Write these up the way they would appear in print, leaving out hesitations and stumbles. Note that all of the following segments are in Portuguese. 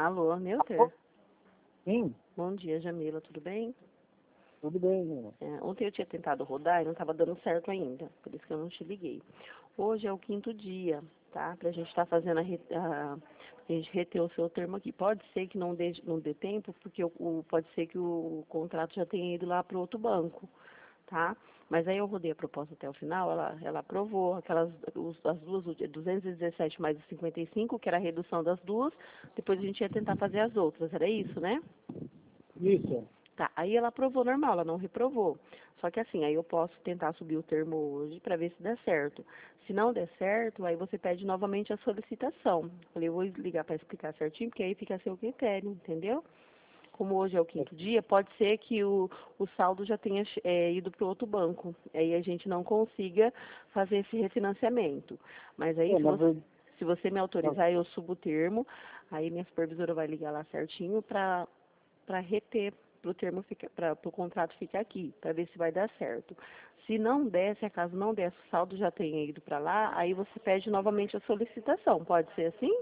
Alô, Neuter? Sim, Bom dia, Jamila, tudo bem? tudo bem, né? Ontem eu tinha tentado rodar e não estava dando certo ainda, por isso que eu não te liguei. Hoje é o 5º dia, tá? Pra gente estar fazendo a gente reter o seu termo aqui. Pode ser que não dê tempo, porque pode ser que o contrato já tenha ido lá para outro banco, tá? Mas aí eu rodei a proposta até o final, ela aprovou as duas, o 217 mais os 55, que era a redução das duas, depois a gente ia tentar fazer as outras, era isso, né? Isso. Tá, aí ela aprovou normal, ela não reprovou. Só que assim, aí eu posso tentar subir o termo hoje para ver se dá certo. Se não der certo, aí você pede novamente a solicitação. Falei, eu vou ligar para explicar certinho, porque aí fica a seu critério, entendeu? Como hoje é o 5º dia, pode ser que o saldo já tenha ido para o outro banco. Aí a gente não consiga fazer esse refinanciamento. Mas aí, É, na verdade, se você me autorizar, eu subo o termo, aí minha supervisora vai ligar lá certinho para reter, para o contrato ficar aqui, para ver se vai dar certo. Se não der, se acaso não der, se o saldo já tenha ido para lá, aí você pede novamente a solicitação. Pode ser assim?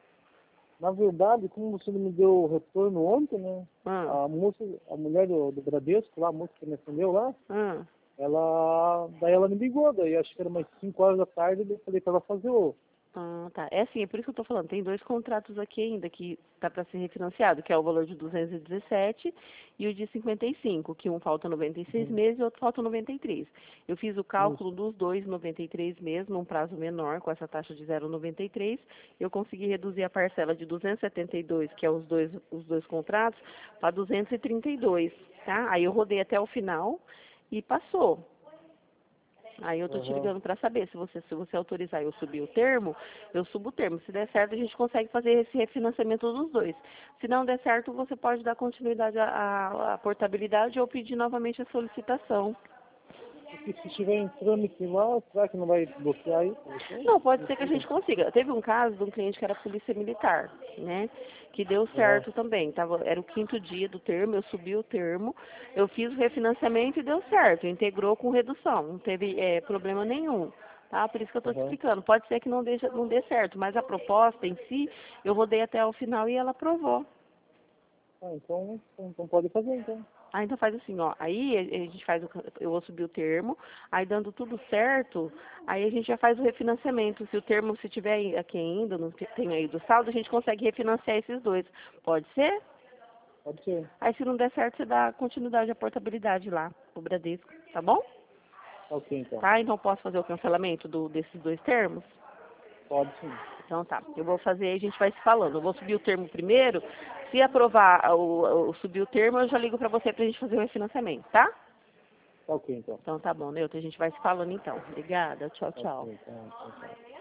como você me deu o retorno ontem, né? Ah, A mulher do Bradesco lá, a moça que me atendeu lá, ah. daí ela me ligou, daí acho que era umas 5 horas da tarde, eu falei pra ela fazer o... Ah, tá. É assim, é por isso que eu estou falando. Tem 2 contratos aqui ainda que está para ser refinanciado, que é o valor de 217 e o de 55, que um falta 96 Uhum. meses e outro falta 93. Eu fiz o cálculo Isso. dos dois 93 meses, num prazo menor, com essa taxa de 0,93. Eu consegui reduzir a parcela de 272, que é os dois contratos, para 232, tá? Aí eu rodei até o final e passou. Aí eu tô te Aham. ligando para saber se você autorizar eu subir o termo, eu subo o termo. Se der certo, a gente consegue fazer esse refinanciamento dos dois. Se não der certo, você pode dar continuidade à portabilidade ou pedir novamente a solicitação. Porque se estiver em trâmite lá, será que não vai bloquear aí pra você? Não, pode Não ser que a sei. gente consiga. Teve um caso de um cliente que era polícia militar, né? Que deu Aham. certo também. Era o 5º dia do termo, eu subi o termo, eu fiz o refinanciamento e deu certo. Integrou com redução, não teve problema nenhum. Tá? Por isso que eu estou te Aham. explicando. Pode ser que não dê certo, mas a proposta em si, eu rodei até o final e ela aprovou. Então pode fazer, então. Ah, então faz assim, ó. Aí a gente faz eu vou subir o termo, aí dando tudo certo, aí a gente já faz o refinanciamento. Se o termo, se tiver aqui ainda, não tem aí do saldo, a gente consegue refinanciar esses dois. Pode ser? Pode ser. Aí se não der certo, você dá continuidade à portabilidade lá, pro Bradesco, tá bom? Tá ok, então. Tá? Então posso fazer o cancelamento desses dois termos? Pode sim. Então tá. Eu vou fazer, a gente vai se falando. Eu vou subir o termo primeiro. Se aprovar subir o termo, eu já ligo pra você pra gente fazer o refinanciamento, tá? Tá ok, então. Então tá bom, Neutra, a gente vai se falando então. Obrigada, tchau, Ok, tchau. então.